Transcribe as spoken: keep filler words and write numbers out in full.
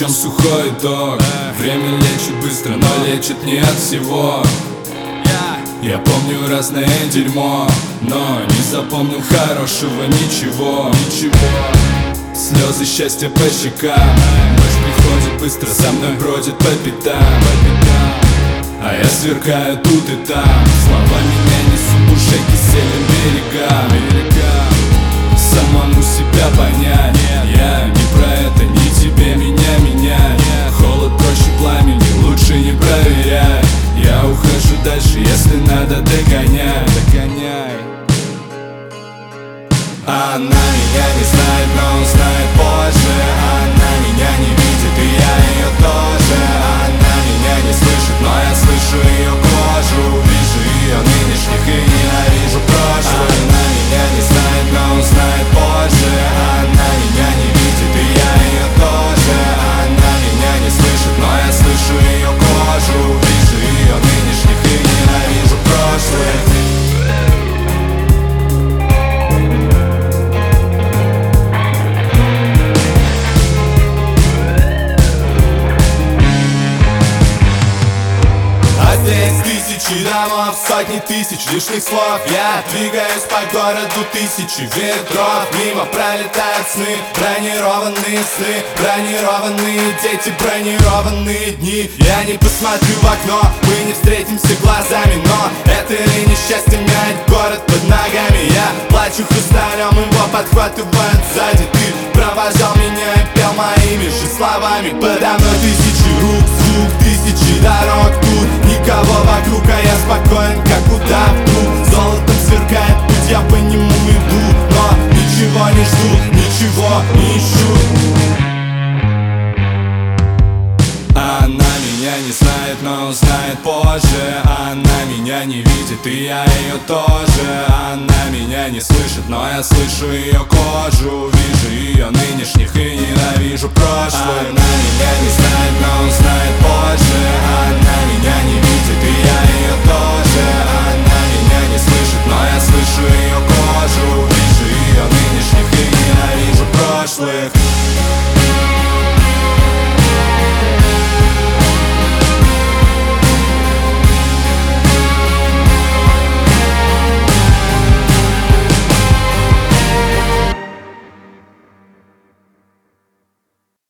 чем сухой итог. Время лечит быстро, но лечит не от всего. Я помню разное дерьмо, но не запомнил хорошего ничего. Ничего. Слезы счастья по щекам, ночь приходит быстро, за мной бродит по пятам. А я сверкаю тут и там, слова меня несут уже киселем берегам. Самому себя понять, я не про это, не тебе меня менять. Холод проще пламени, лучше не проверяй. Я ухожу дальше, если надо, догоняй, догоняй. Она меня не знает, но узнает позже. Она меня не видит, и я ее тоже. Она меня не слышит, но я слышу ее кожу. Вижу ее нынешних и ненавижу прошлое. Она меня не знает, но узнает позже. Она меня не видит, и я ее тоже. Она меня не слышит, но я слышу ее кожу. Вижу ее нынешних и ненавижу прошлое. Тысячи домов, сотни тысяч лишних слов. Я двигаюсь по городу, тысячи ветров. Мимо пролетают сны, бронированные сны, бронированные дети, бронированные дни. Я не посмотрю в окно, мы не встретимся глазами, но это ли несчастье менять город под ногами? Я плачу хрусталем, его подхватывают сзади. Ты провожал меня и пел моими же словами. Подо мной тысячи рук, звук тысячи дорог. Тут никого вокруг, а я спокоен, как удав. Тут золотом сверкает путь, я по нему иду, но ничего не жду, ничего не ищу. Она меня не знает, но узнает позже. Она меня не видит, и я ее тоже. Она меня не слышит, но я слышу ее кожу. Вижу ее нынешних и ненавижу прошлое. Она меня не знает, но узнает позже. Она меня не видит, и я ее тоже. Она меня не слышит, но я слышу ее кожу.